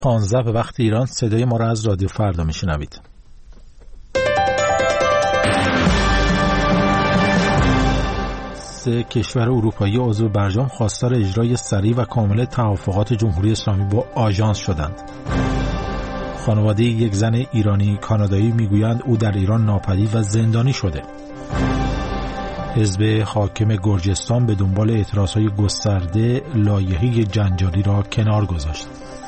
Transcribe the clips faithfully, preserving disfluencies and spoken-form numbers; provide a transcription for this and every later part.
پانزده به وقت ایران. صدای ما را از رادیو فردا میشنوید. سه کشور اروپایی عضو برجام خواستار اجرای سریع و کامل توافقات جمهوری اسلامی با آژانس شدند. خانواده یک زن ایرانی کانادایی میگویند او در ایران ناپدید و زندانی شده. حزب حاکم گرجستان به دنبال اعتراضهای گسترده لایحه جنجالی را کنار گذاشت.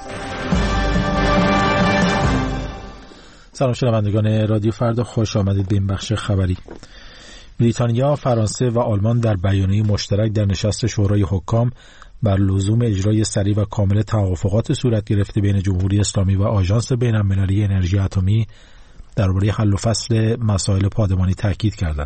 سلام شنوندگان رادیو فردا، خوش آمدید به این بخش خبری. بریتانیا، فرانسه و آلمان در بیانیه مشترک در نشست شورای حکام بر لزوم اجرای سریع و کامل توافقات صورت گرفته بین جمهوری اسلامی و آژانس بین‌المللی انرژی اتمی درباره حل و فصل مسائل پادمانی تاکید کردند.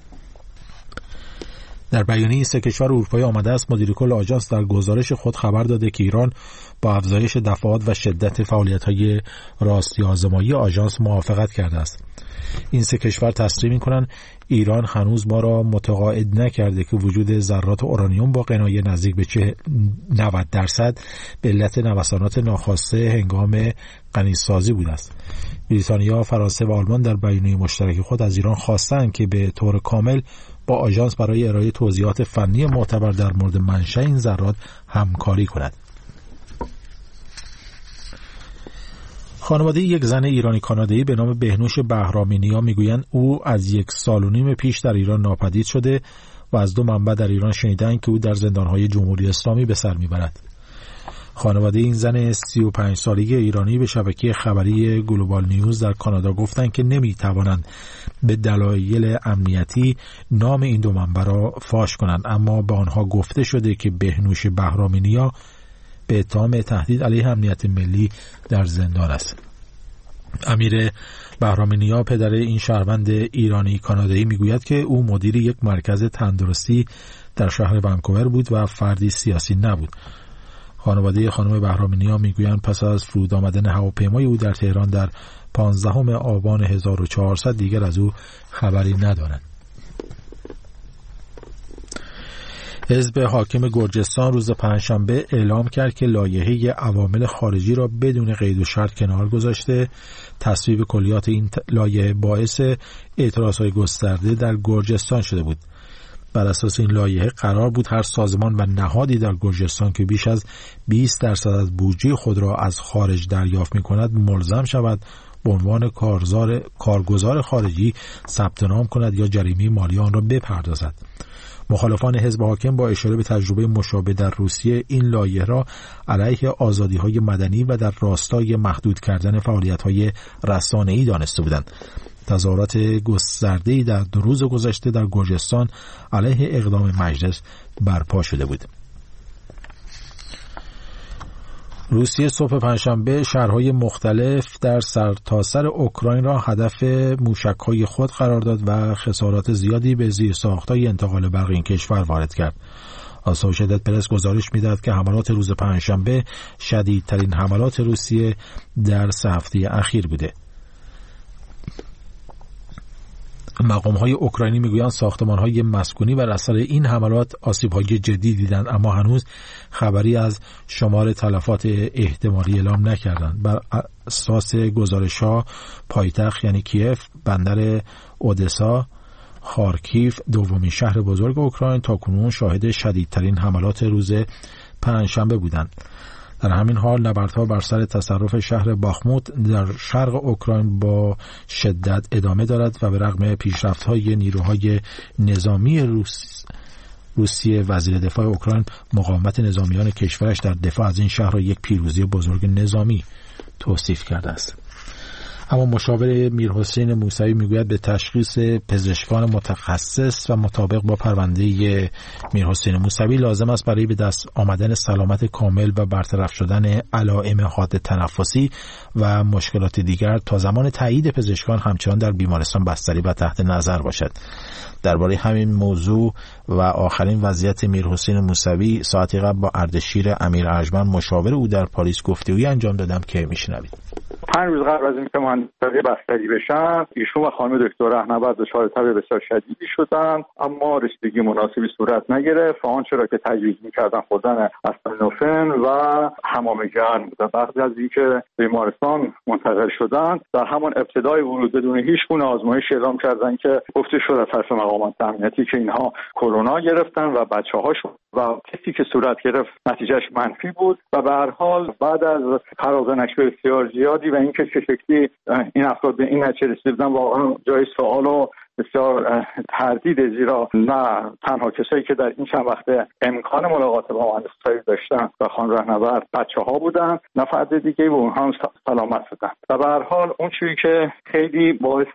در بیانیه سه کشور اروپایی آمده است مدیر کل آژانس در گزارش خود خبر داده که ایران با افزایش دفعات و شدت فعالیت‌های راستی آزمایی آژانس موافقت کرده است. این سه کشور تصریح می‌کنند ایران هنوز ما را متقاعد نکرده که وجود ذرات اورانیوم با قنایه نزدیک به نود درصد به علت نوسانات ناخواسته هنگام غنیسازی بوده است. بریتانیا، فرانسه و آلمان در بیانیه مشترک خود از ایران خواستند که به طور کامل با آژانس برای ارائه توضیحات فنی معتبر در مورد منشأ این ذرات همکاری کند. خانواده یک زن ایرانی کانادایی به نام بهنوش بهرامینیا میگویند او از یک سال و نیم پیش در ایران ناپدید شده و از دو منبع در ایران شنیدند که او در زندانهای جمهوری اسلامی به سر میبرد. خانواده این زن سی و پنج ساله ایرانی به شبکه خبری گلوبال نیوز در کانادا گفتند که نمیتوانند به دلایل امنیتی نام این دو منبع را فاش کنند، اما به آنها گفته شده که بهنوش بهرامینیا به اتهام تهدید علیه امنیت ملی در زندان است. امیر بهرامینیا پدر این شهروند ایرانی کانادایی میگوید که او مدیر یک مرکز تندرستی در شهر ونکوور بود و فردی سیاسی نبود. خانواده خانم بهرامینیا میگویند پس از فرود آمدن هواپیمای او در تهران در پانزدهم آبان هزار و چهارصد دیگر از او خبری ندارند. حزب حاکم گرجستان روز پنجشنبه اعلام کرد که لایحه عوامل خارجی را بدون قید و شرط کنار گذاشته. تصویب کلیات این لایحه باعث اعتراضهای گسترده در گرجستان شده بود. بر اساس این لایحه قرار بود هر سازمان و نهادی در گرجستان که بیش از بیست درصد از بودجه خود را از خارج دریافت می‌کند ملزم شود به عنوان کارزار کارگزار خارجی ثبت نام کند یا جریمه مالی آن را بپردازد. مخالفان حزب حاکم با اشاره به تجربه مشابه در روسیه این لایحه را علیه آزادی‌های مدنی و در راستای محدود کردن فعالیت‌های رسانه‌ای دانسته بودند. تظاهرات گسترده‌ای در دو روز گذشته در گرجستان علیه اقدام مجلس برپا شده بود. روسیه صبح پنجشنبه شهرهای مختلف در سرتاسر اوکراین را هدف موشک‌های خود قرار داد و خسارات زیادی به زیرساخت‌های انتقال برق این کشور وارد کرد. آسوشیتد پرس گزارش می‌دهد که حملات روز پنجشنبه شدیدترین حملات روسیه در سه هفته اخیر بوده. مقام‌های اوکراینی میگویند ساختمان‌های مسکونی بر اثر این حملات آسیب‌های جدی دیدند، اما هنوز خبری از شمار تلفات احتمالی اعلام نکردند. بر اساس گزارش‌ها پایتخت یعنی کیف، بندر اودسا، خارکیف، دومین شهر بزرگ اوکراین تاکنون شاهد شدیدترین حملات روز پنجشنبه بودند. در همین حال نبردها بر سر تصرف شهر باخموت در شرق اوکراین با شدت ادامه دارد و به رغم پیشرفت‌های نیروهای نظامی روس روسیه وزیر دفاع اوکراین مقاومت نظامیان کشورش در دفاع از این شهر را یک پیروزی بزرگ نظامی توصیف کرده است. اما مشاور میرحسین موسوی میگوید به تشخیص پزشکان متخصص و مطابق با پرونده میرحسین موسوی لازم است برای به دست آمدن سلامت کامل و برطرف شدن علائم حاد تنفسی و مشکلات دیگر تا زمان تایید پزشکان همچنان در بیمارستان بستری و تحت نظر باشد. درباره همین موضوع و آخرین وضعیت میرحسین موسوی ساعتی قبل با اردشیر امیر ارجمند مشاور او در پاریس گفتگویی انجام دادم که میشنوید. پنج روز قبل از اینکه مهندسی بستری بشن ایشون و خانم دکتر رهنورد دچار تب بسیار شدیدی شدن، اما رسیدگی مناسبی صورت نگرفت و آنچه را که تجویز می‌کردن خوردن آستامینوفن و حمام گرم بود. بعد از اینکه بیمارستان منتقل شدن در همان ابتدای ورود بدون هیچ گونه آزمایش اعلام کردن که گفته شد از طرف مقامات امنیتی که اینها کرونا گرفتن و بچه‌هاشون و کسی که صورت گرفت نتیجهش منفی بود و به هر حال بعد از فراز و نشر بسیار زیادی و اینکه چه شکلی این افراد به این نتیجه رسیدن واقعا جای سوال و بسیار تردید، زیرا نه تنها کسایی که در این چند وقته امکان ملاقات با مهندس‌های داشتن و خانم رهنورد بچه‌ها بودن، نه فرد دیگه و اونها هم سلامت شدن. و به هر حال اون چیزی که خیلی باعث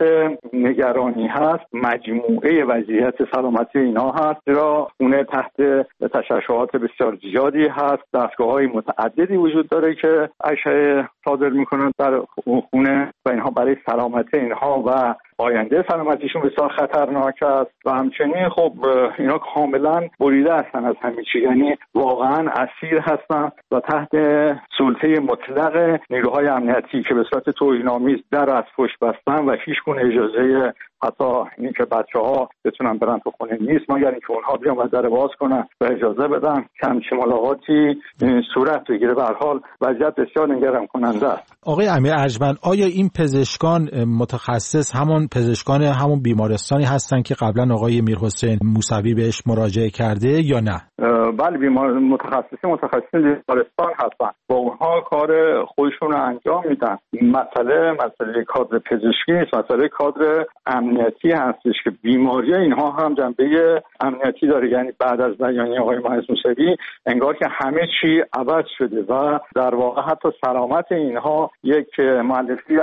نگرانی هست مجموعه وضعیت سلامتی اینا هست، زیرا خونه تحت تشعشعات بسیار زیادی هست، دستگاه‌های متعددی وجود داره که اشعه صادر می‌کنن در خونه و اینها برای سلامتی اینها و آینده سلامتیشون بسیار خطرناک است و همچنین خب اینا کاملا بریده هستن از همه چی، یعنی واقعا اسیر هستن و تحت سلطه مطلق نیروهای امنیتی که به صورت توهین‌آمیز در از پشت بستن و هیچ گونه اجازه حتی این که بچه‌ها بتونن برن تو خونه نیست، مگر اینکه اونها بیان و در باز کنن و اجازه بدن که همچین ملاقاتی صورت بگیره. به هر حال وضعیت بسیار نگران کننده است. آقای امیر ارجمند، آیا این پزشکان متخصص همون پزشکان همون بیمارستانی هستن که قبلا آقای میرحسین موسوی بهش مراجعه کرده یا نه؟ بله، بیمار متخصصین متخصصین بیمارستان هستن، با اونها کار خودشون رو انجام میدن. مسئله مسئله کادر پزشکی نیست، مسئله کادر امنیتی هستش که بیماری اینها هم جنبه امنیتی داره. یعنی بعد از بیانیه آقای مهندس موسوی انگار که همه چی عوض شده و در واقع حتی سلامت اینها یک مهندسی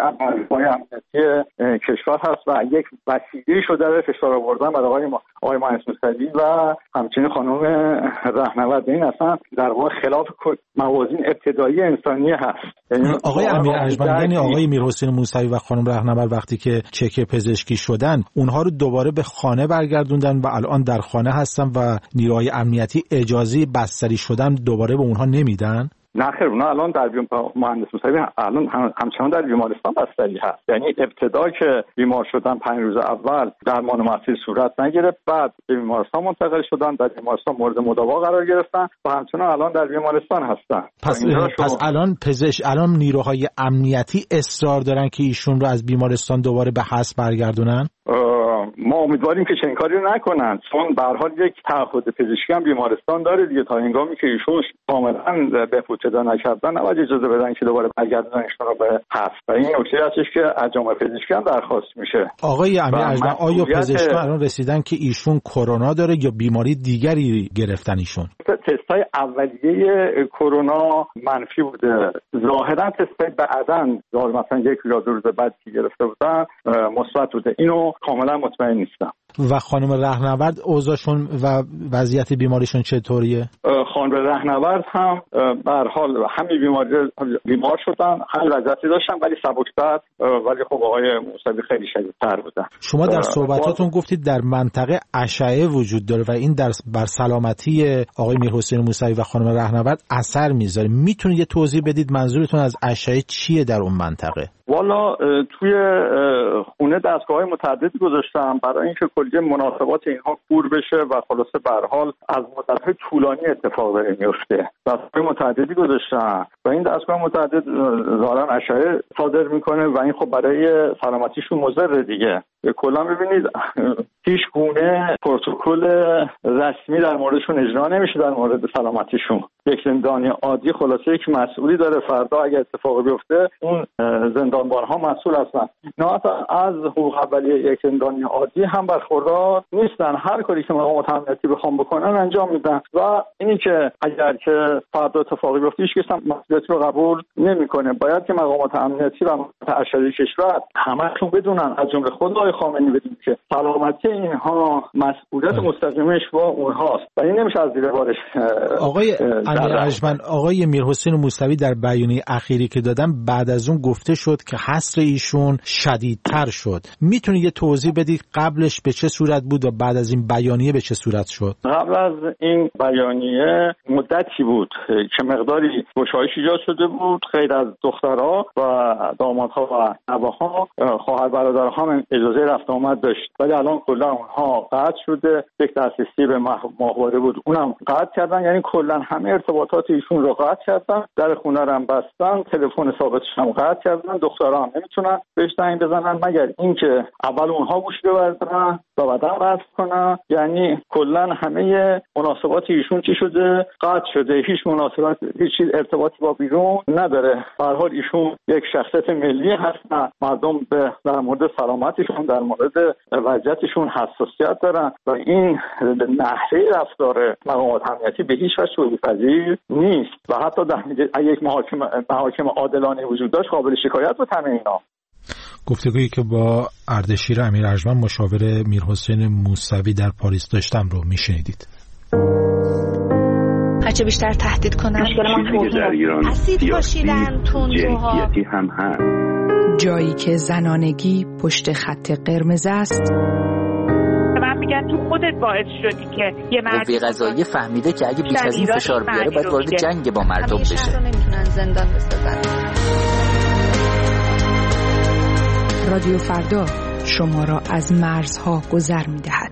امنیتی کشور هست و یک وسیله شده به فشار آوردن بر آقای آقای مهندس موسوی و همچنین خانم رهنورد. این اصلا در واقع خلاف موازین ابتدایی انسانی هست. آقای امیر ارجمند، یعنی آقای میرحسین موسوی و خانم رهنورد وقتی که چک پزشکی شدن اونها رو دوباره به خانه برگردوندن و الان در خانه هستن و نیروهای امنیتی اجازه بستری شدن دوباره به اونها نمیدن؟ نه خیر، اونا الان در مهندس موسوی الان همچنان در بیمارستان بستری هست. یعنی ابتدا که بیمار شدن پنج روز اول درمان مسیر صورت نگرفت، بعد به بیمارستان منتقل شدن، در بیمارستان مورد مداوا قرار گرفتن و همچنان الان در بیمارستان هستن. پس پس الان پزشک الان نیروهای امنیتی اصرار دارن که ایشون رو از بیمارستان دوباره به حبس برگردونن؟ ما امیدواریم که چنین کاری رو نکنن، چون به هر حال یک تعهد پزشکی هم بیمارستان داره دیگه. تا هنگامی که ایشون کاملا بهبود پیدا نکردن نباید اجازه بدن که دوباره برگردوننشون رو به حبس. و این نکته هستش که از جامعه پزشکی هم درخواست میشه. آقای امیر ارجمند، آیا پزشکان الان رسیدن که ایشون کرونا داره یا بیماری دیگری گرفتن ایشون؟ تستای اولیه کرونا منفی بوده. ظاهرا تستای بعداً ظاهر مثلا یک یا دو روز بعد که گرفته بودن مثبت بوده. اینو کاملا مطمئن نیستم. و خانم رهنورد اوضاعشون و وضعیت بیماریشون چطوریه؟ خانم رهنورد هم به هر حال همین بیماری بیمار شدن، همین وضعیتی داشتن ولی سبک‌تر، ولی خب آقای موسوی خیلی شدیدتر بودن. شما در صحبتاتون گفتید در منطقه اشعه وجود داره و این در بر سلامتی آقای میرحسین موسوی و خانم رهنورد اثر میذاره. میتونید یه توضیح بدید منظورتون از اشعه چیه در اون منطقه؟ والا توی خونه دستگاه‌های متعددی گذاشتم برای اینکه کلی مناسبات اینها کور بشه و خلاصه به هر حال از مدت‌های طولانی اتفاق داره میفته. دستگاه متعددی گذاشتم و این دستگاه متعدد ظاهراً اشعه صادر میکنه و این خب برای سلامتیشون مضر دیگه. کلا ببینید هیچ گونه پروتکل رسمی در موردشون اجرا نمیشه در مورد سلامتیشون. یک زندانی عادی خلاصه یک مسئولی داره، فردا اگه اتفاقی بیفته اون زندانبان‌ها مسئول هستن. نه از حقوق اولیه یک زندانی عادی هم برخوردار نیستن. هر کاری که مقامات امنیتی بخوام بکنن انجام میدن و اینی که اگر که فردا اتفاقی بیفته هیچ کس هم مسئولیت رو قبول نمیکنه. باید که مقامات امنیتی و ارشد کشور همه‌شون بدونن، از جمله خود آقای خامنه‌ای بدید که سلامتی اینها مسئولیت مستقیمش با اونهاست و این نمیشه از زیر بارش. آقای امیر ارجمند، آقای میرحسین موسوی در بیانیه اخیری که دادن بعد از اون گفته شد که حصر ایشون شدیدتر شد. میتونید یه توضیح بدید قبلش به چه صورت بود و بعد از این بیانیه به چه صورت شد؟ قبل از این بیانیه مدتی بود که مقداری گشایش ایجاد شده بود، خیلی از دخترها و دامادها و نوه‌ها خواهر برادرها هم اجازه رفت آمد داشت، ولی الان کلا اونها قطع شده. یک دسترسی به ماهواره بود، اونم قطع کردن، یعنی کلا همه ارتباطات ایشون رو قطع کردن، در خونه رو هم بستن، تلفن ثابتش هم قطع کردن، دخترها هم نمیتونن بهش زنگ بزنن مگر اینکه اول اونها گوش ببرن و بعدا قطع کنن. یعنی کلا همه مناسبات ایشون چی شده؟ قطع شده، هیچ مناسبت، هیچ چیز ارتباطی با بیرون نداره. به هر حال ایشون یک شخصیت ملی هستن، مردم به در مورد سلامتیشون، در مورد وضعیتشون حساسیت دارن و این نحوه رفتار مقامات امنیتی به هیچ وجه توجیه‌پذیر نیست و حتی در یک محاکم محاکم عادلانه وجود داشت قابل شکایت بود همه اینا. گفتگویی که با اردشیر امیر ارجمند مشاور میرحسین موسوی در پاریس داشتم رو میشنیدید. هرچه بیشتر تهدید کنن اسید پاشیدن، تندروها هم هست. جایی که زنانگی پشت خط قرمز است، من میگم تو خودت باعث شدی که یه مرد قوه قضاییه فهمیده که اگه بیش از این فشار بیاره باید وارد جنگ با مردم بشه. همیشه نمیتونن زندان بسازن. رادیو فردا شما را از مرزها گذر می‌دهد.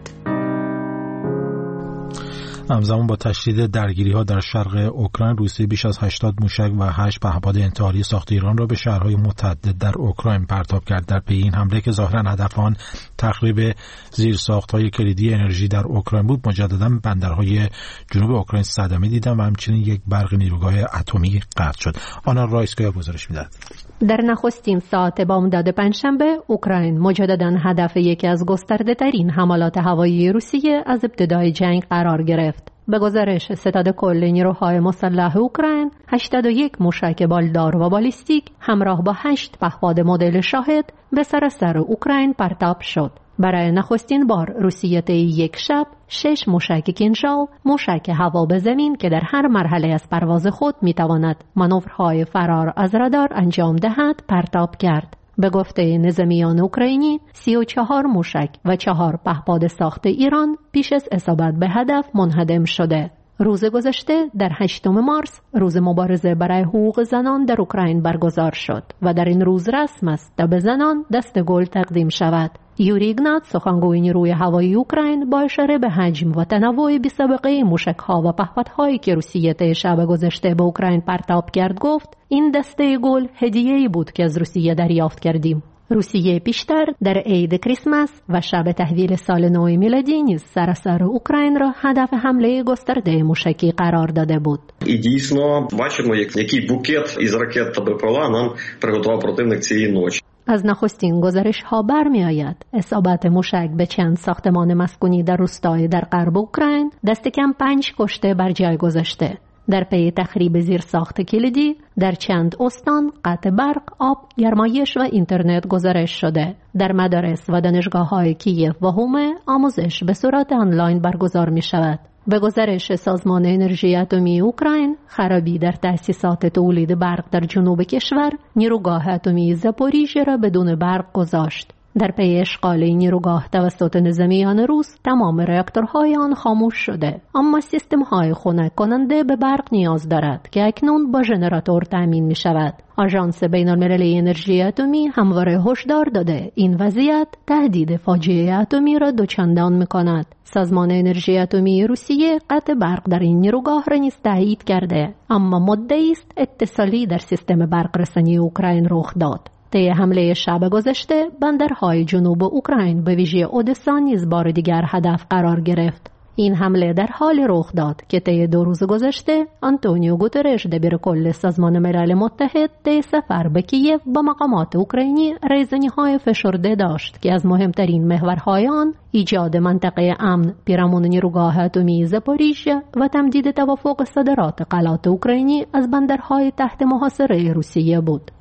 همزمان با تشدید درگیری‌ها در شرق اوکراین، روسیه بیش از هشتاد موشک و هشت پهپاد انتحاری ساخت ایران را به شهرهای متعدد در اوکراین پرتاب کرد. در پی این حمله که ظاهراً هدف آن تخریب زیرساخت‌های کلیدی انرژی در اوکراین بود، مجدداً بندرهای جنوب اوکراین صدمه دیدند و همچنین یک برق نیروگاه اتمی قطع شد. آنا رایسکویا گزارش می‌دهد. در نخستین ساعت بامداد پنجشنبه، اوکراین مجدداً هدف یکی از گسترده‌ترین حملات هوایی روسیه از ابتدای جنگ قرار گرفت. به گزارش ستاد کل نیروهای مسلح اوکراین، هشتاد و یک موشک بالدار و بالیستیک همراه با هشت پهپاد مدل شاهد به سراسر اوکراین پرتاب شد. برای نخستین بار روسیه طی یک شب شش موشک کینژال، موشک هوا به زمین که در هر مرحله از پرواز خود میتواند مانورهای فرار از رادار انجام دهد پرتاب کرد. به گفته نظامیان اوکراینی، سی و چهار موشک و چهار پهپاد ساخت ایران پیش از اصابت به هدف منهدم شده. روز گذشته در هشتم مارس روز مبارزه برای حقوق زنان در اوکراین برگزار شد و در این روز رسم است تا به زنان دست گل تقدیم شود. یوری ایگنات، سخنگوی نیروی هوایی اوکراین، با اشاره به حجم و تنوع بی‌سابقه موشک‌ها و پهپادهایی که روسیه طی شب گذشته به اوکراین پرتاب کرد گفت این دسته گل هدیه‌ای بود که از روسیه دریافت کردیم. روسیه پیشتر در عید کریسمس و شب تحویل سال نو میلادی نیز سراسر اوکراین را هدف حمله گسترده موشکی قرار داده بود. І дійсно бачимо, який букет із ракет та БПЛА нам приготував противник цієї ночі. از نخستین گزارش ها برمی آید اصابت موشک به چند ساختمان مسکونی در روستای در غرب اوکراین دست کم پنج کشته بر جای گذاشته. در پی تخریب زیر ساخت کلیدی در چند استان قطع برق، آب، گرمایش و اینترنت گزارش شده. در مدارس و دانشگاه‌های کیف و هومه آموزش به صورت آنلاین برگزار می شود. به گزارش سازمان انرژی اتمی اوکراین، خرابی در تأسیسات تولید برق در جنوب کشور نیروگاه اتمی زاپوریژه را بدون برق گذاشت. در پی اشغال نیروگاه توسط نظامیان روس، تمام راکتورهای آن خاموش شده، اما سیستم‌های خنک کننده به برق نیاز دارد که اکنون با ژنراتور تامین می شود. آژانس بین‌المللی انرژی اتمی همواره هشدار داده این وضعیت تهدید فاجعه اتمی را دوچندان می‌کند. سازمان انرژی اتمی روسیه قطع برق در این نیروگاه را نیز تایید کرده، اما مدعی است اتصالی در سیستم برق رسانی اوکراین رخ داد. طی حمله شب گذشته بندرهای جنوب اوکراین به ویژه اودسا نیز بار دیگر هدف قرار گرفت. این حمله در حال رخ داد که طی دو روز گذشته آنتونیو گوترش دبیر کل سازمان ملل متحد طی سفر به کیف با مقامات اوکراینی ریزنی‌های فشرده داشت که از مهمترین محورهای آن ایجاد منطقه امن پیرامون نیروگاه اتمی زاپوریژه و تمدید توافق صادرات غلات اوکراینی از بندرهای تحت محاصره روسیه بود.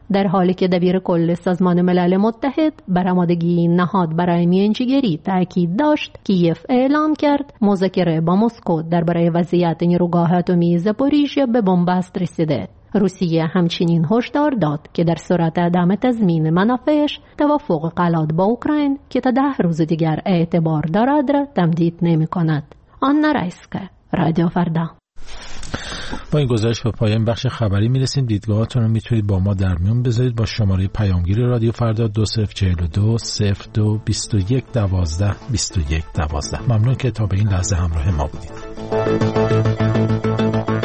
در حالی که دبیر کل سازمان ملل متحد بر آمادگی نهاد برای میانجیگری تاکید داشت، کیف اعلام کرد مذاکره با مسکو درباره وضعیت نیروگاه اتمی زاپوریژیا به بنبست رسیده. روسیه همچنین هشدار داد که در صورت عدم تضمین منافعش توافق غلات با اوکراین که تا ده روز دیگر اعتبار دارد را تمدید نمی کند. آنا رایسکا، رادیو فردا. با این گزارش به پایان بخش خبری میرسیم. دیدگاهاتون رو میتونید با ما در میون بذارید با شماره پیامگیر رادیو فردا دو صفر چهل و دو صفر دو بیست و یک دوازده بیست و یک دوازده. ممنون که تا به این لحظه همراه ما بودید.